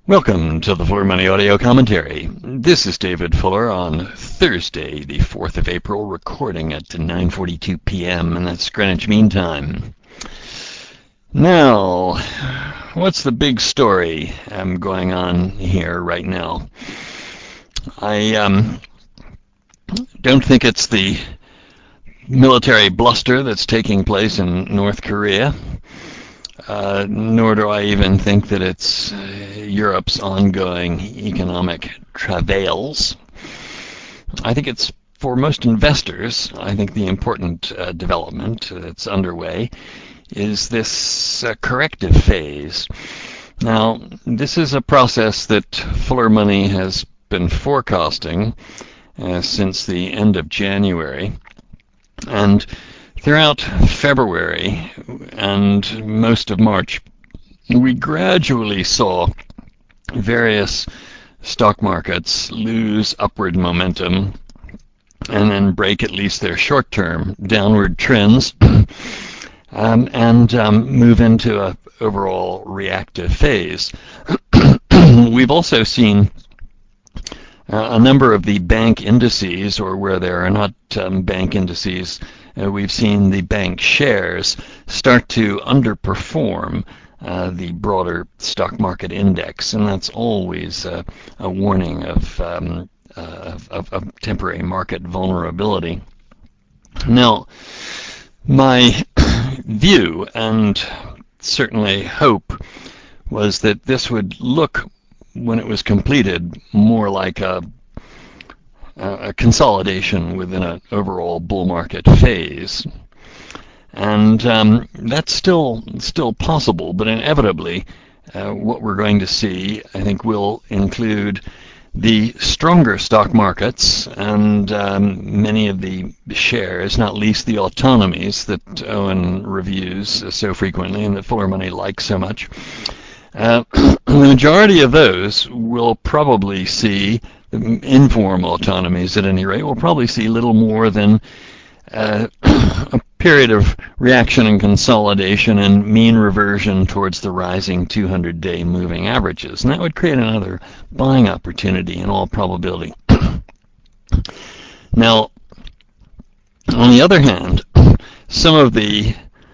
Welcome to the Fuller Money Audio Commentary. This is David Fuller on Thursday, the 4th of April, recording at 9:42 p.m., and that's Greenwich Mean Time. Now, what's the big story going on here right now? I don't think it's the military bluster that's taking place in North Korea. Nor do I even think that it's Europe's ongoing economic travails. I think it's, for most investors, I think the important development that's underway is this corrective phase. Now, this is a process that Fuller Money has been forecasting since the end of January, and throughout February and most of March, we gradually saw various stock markets lose upward momentum and then break at least their short-term downward trends and move into an overall reactive phase. We've also seen a number of the bank indices, or where there are not bank indices, we've seen the bank shares start to underperform the broader stock market index, and that's always a warning of temporary market vulnerability. Now, my view, and certainly hope, was that this would look, when it was completed, more like a consolidation within an overall bull market phase. And that's still possible, but inevitably what we're going to see, I think, will include the stronger stock markets and many of the shares, not least the autonomies that Owen reviews so frequently and that Fuller Money likes so much. The majority of those will probably see, informal autonomies at any rate, will probably see little more than a period of reaction and consolidation and mean reversion towards the rising 200-day moving averages. And that would create another buying opportunity in all probability. Now, on the other hand, some of the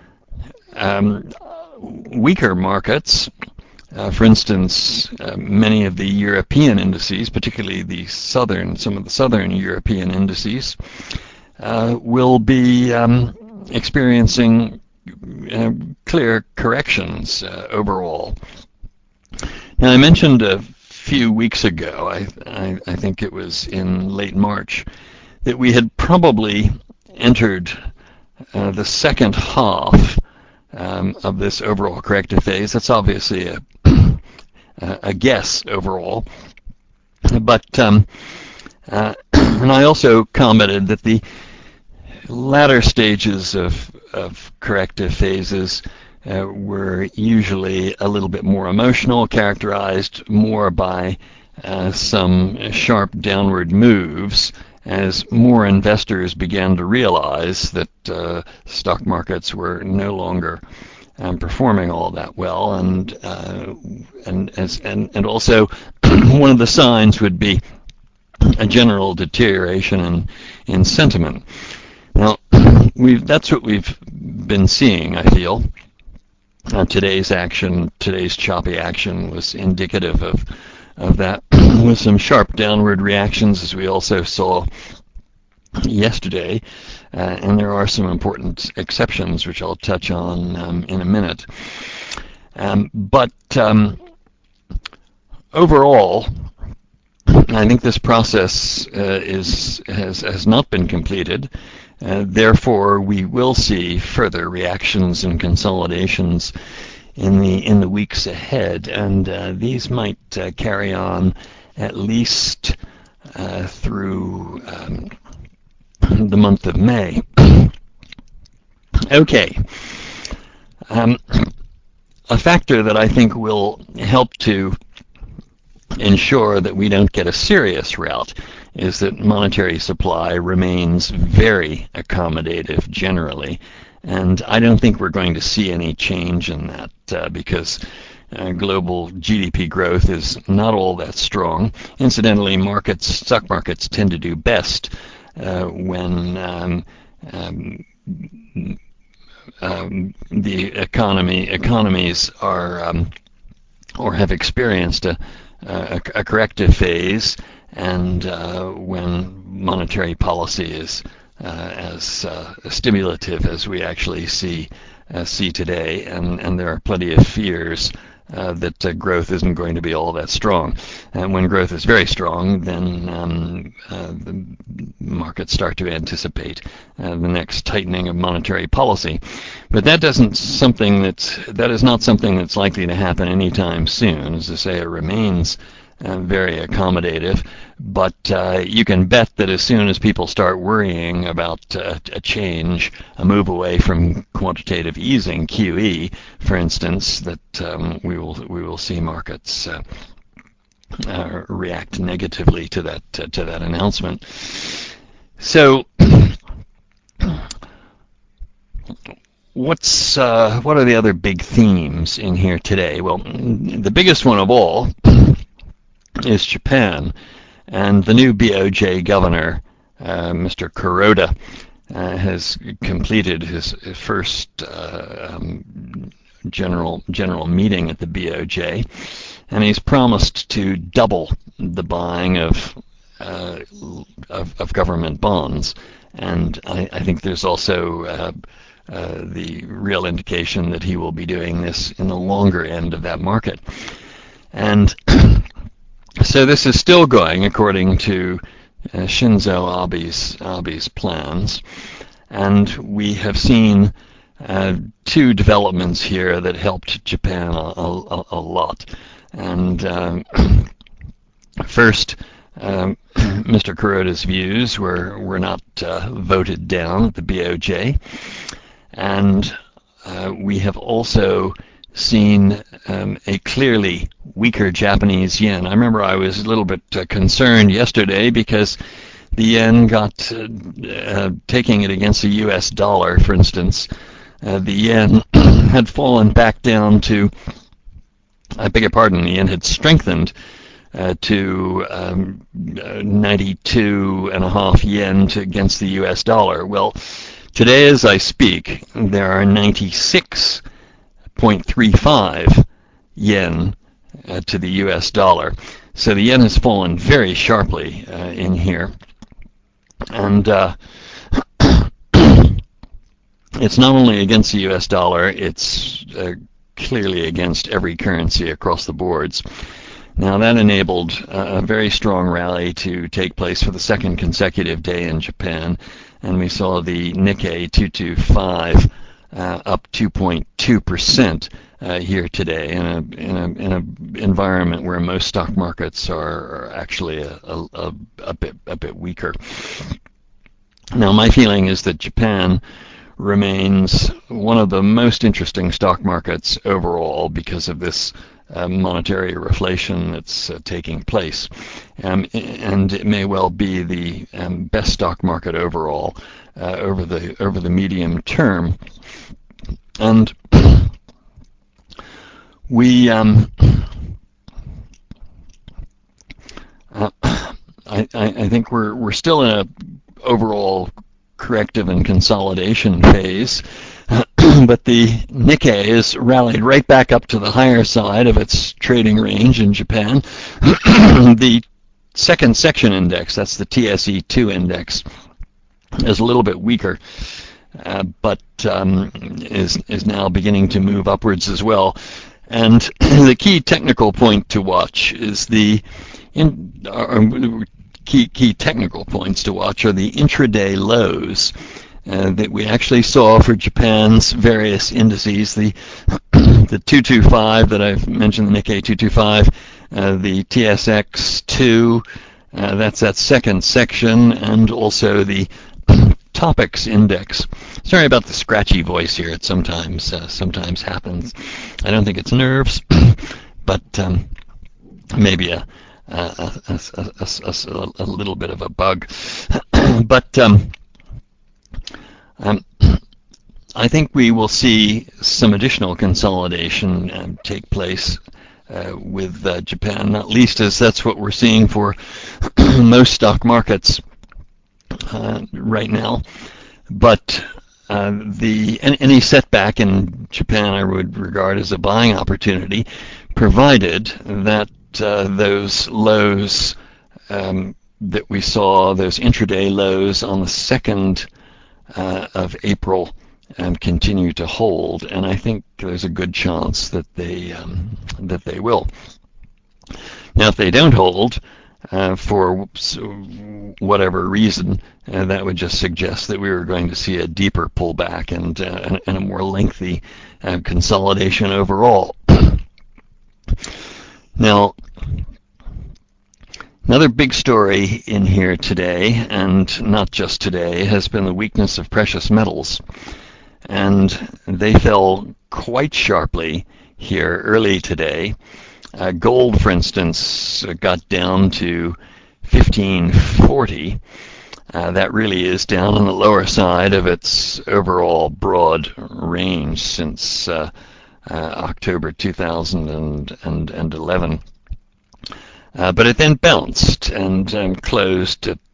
weaker markets, for instance, many of the European indices, particularly some of the southern European indices, will be experiencing clear corrections overall. Now, I mentioned a few weeks ago, I think it was in late March, that we had probably entered the second half of this overall corrective phase. That's obviously a guess overall, but and I also commented that the latter stages of corrective phases were usually a little bit more emotional, characterized more by some sharp downward moves as more investors began to realize that stock markets were no longer performing all that well, and also one of the signs would be a general deterioration in sentiment. Now, that's what we've been seeing, I feel. Today's choppy action was indicative of that, with some sharp downward reactions, as we also saw yesterday, and there are some important exceptions which I'll touch on in a minute. But overall, I think this process has not been completed. Therefore, we will see further reactions and consolidations in the weeks ahead, and these might carry on at least through the month of May. Okay. A factor that I think will help to ensure that we don't get a serious rout is that monetary supply remains very accommodative generally, and I don't think we're going to see any change in that because global GDP growth is not all that strong. Incidentally, stock markets tend to do best when the economies are or have experienced a corrective phase, and when monetary policy is as stimulative as we actually see today, and there are plenty of fears that growth isn't going to be all that strong. And when growth is very strong, then the markets start to anticipate the next tightening of monetary policy. But that is not something that's likely to happen anytime soon. As I say, it remains very accommodative, but you can bet that as soon as people start worrying about a move away from quantitative easing, QE, for instance, that we will see markets react negatively to that announcement. So, what are the other big themes in here today? Well, the biggest one of all is Japan, and the new BOJ governor, Mr. Kuroda, has completed his first general meeting at the BOJ, and he's promised to double the buying of government bonds. And I think there's also the real indication that he will be doing this in the longer end of that market. And so this is still going according to Shinzo Abe's plans, and we have seen two developments here that helped Japan a lot. And first, Mr. Kuroda's views were not voted down at the BOJ, and we have also seen a clearly weaker Japanese yen. I remember I was a little bit concerned yesterday because the yen got, taking it against the US dollar, for instance, the yen had fallen back down to, I beg your pardon, the yen had strengthened to 92.5 yen against the US dollar. Well, today as I speak, there are 96.35 yen to the US dollar. So the yen has fallen very sharply in here. And it's not only against the US dollar, it's clearly against every currency across the boards. Now that enabled a very strong rally to take place for the second consecutive day in Japan, and we saw the Nikkei 225 up 2.2% here today in an environment where most stock markets are actually a bit weaker. Now my feeling is that Japan remains one of the most interesting stock markets overall because of this monetary reflation that's taking place, and it may well be the best stock market overall over the medium term. And we I think we're still in a overall corrective and consolidation phase, but the Nikkei has rallied right back up to the higher side of its trading range in Japan. The second section index, that's the TSE2 index, is a little bit weaker, but is now beginning to move upwards as well. And the key technical point to watch is key technical points to watch are the intraday lows that we actually saw for Japan's various indices. The 225 that I've mentioned, the Nikkei 225, the TSX2, that's that second section, and also the Topics index. Sorry about the scratchy voice here. It sometimes happens. I don't think it's nerves, but maybe a little bit of a bug. But I think we will see some additional consolidation take place with Japan, not least as that's what we're seeing for most stock markets right now. But any setback in Japan I would regard as a buying opportunity, provided that those lows that we saw, those intraday lows on the 2nd of April, continue to hold, and I think there's a good chance that they will. Now, if they don't hold, for whatever reason, that would just suggest that we were going to see a deeper pullback and a more lengthy consolidation overall. Now, another big story in here today, and not just today, has been the weakness of precious metals. And they fell quite sharply here early today. Gold, for instance, got down to 1540. That really is down on the lower side of its overall broad range since October 2011. But it then bounced and closed at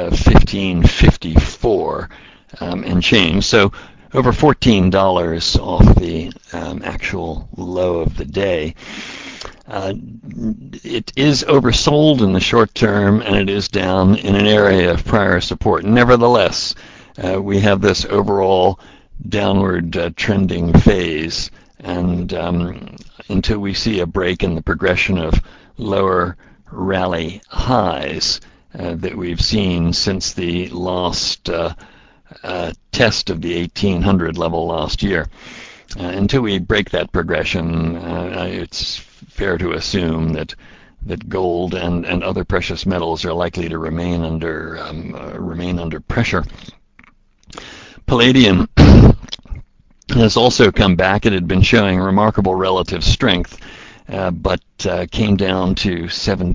1554 and change. So over $14 off the actual low of the day. It is oversold in the short term, and it is down in an area of prior support. Nevertheless, we have this overall downward trending phase, and until we see a break in the progression of lower rally highs that we've seen since the last test of the 1800 level last year, until we break that progression, it's fair to assume that gold and other precious metals are likely to remain under pressure. Palladium has also come back. It had been showing remarkable relative strength, but came down to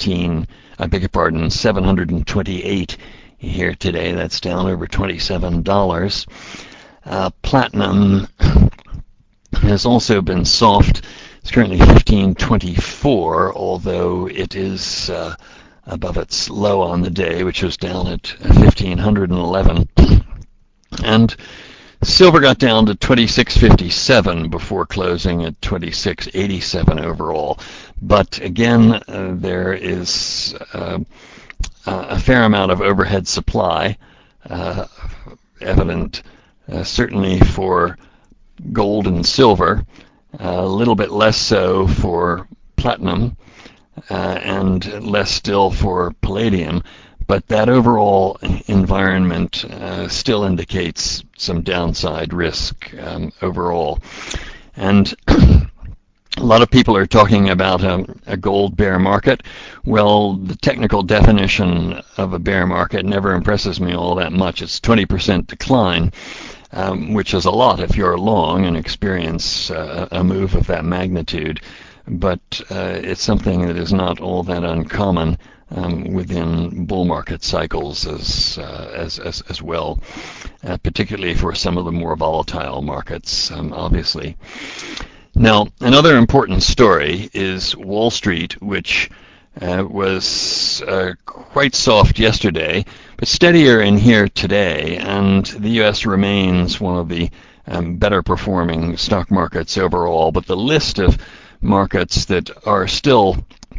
728 here today. That's down over $27. Platinum has also been soft. It's currently 1524, although it is above its low on the day, which was down at 1511. And silver got down to 2657 before closing at 2687 overall. But again, there is a fair amount of overhead supply evident, certainly for gold and silver, a little bit less so for platinum, and less still for palladium. But that overall environment still indicates some downside risk overall. And a lot of people are talking about a gold bear market. Well, the technical definition of a bear market never impresses me all that much. It's 20% decline, which is a lot if you're long and experience a move of that magnitude. But it's something that is not all that uncommon within bull market cycles as well, particularly for some of the more volatile markets, obviously. Now, another important story is Wall Street, which was quite soft yesterday, but steadier in here today, and the U.S. remains one of the better performing stock markets overall. But the list of markets that are still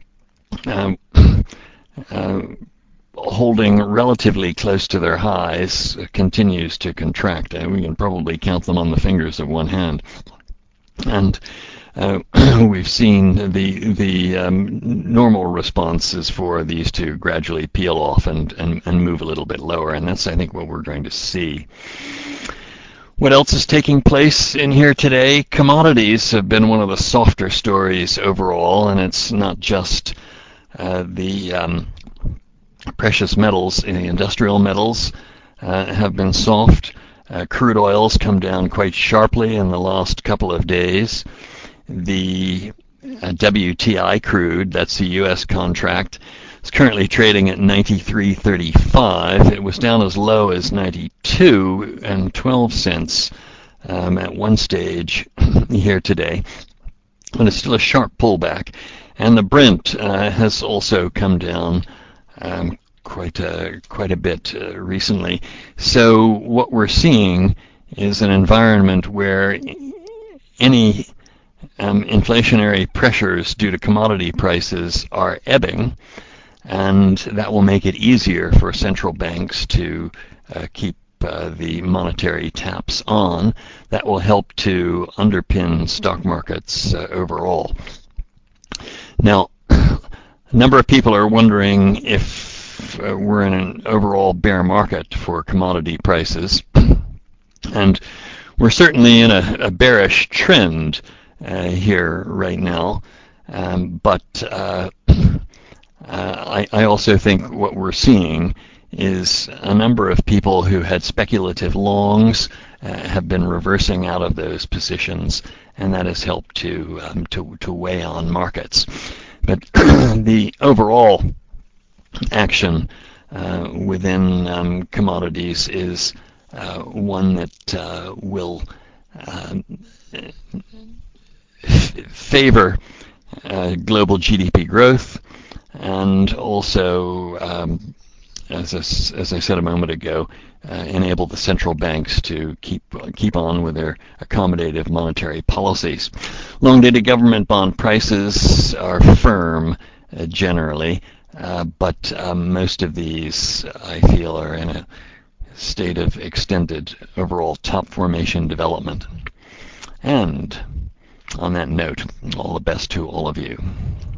holding relatively close to their highs continues to contract. We can probably count them on the fingers of one hand. And we've seen the normal responses for these to gradually peel off and move a little bit lower, and that's, I think, what we're going to see. What else is taking place in here today? Commodities have been one of the softer stories overall, and it's not just the precious metals. The industrial metals have been soft. Crude oil's come down quite sharply in the last couple of days. The WTI crude, that's the U.S. contract, is currently trading at 93.35. It was down as low as 92 and 12 cents at one stage here today, but it's still a sharp pullback. And the Brent has also come down quite a bit recently. So what we're seeing is an environment where any inflationary pressures due to commodity prices are ebbing, and that will make it easier for central banks to keep the monetary taps on. That will help to underpin stock markets overall. Now, a number of people are wondering if we're in an overall bear market for commodity prices, and we're certainly in a bearish trend here right now, but I also think what we're seeing is a number of people who had speculative longs have been reversing out of those positions, and that has helped to weigh on markets. But the overall action within commodities is one that will favor global GDP growth, and also, as I said a moment ago, enable the central banks to keep on with their accommodative monetary policies. Long-dated government bond prices are firm generally, but most of these, I feel, are in a state of extended overall top formation development. And on that note, all the best to all of you.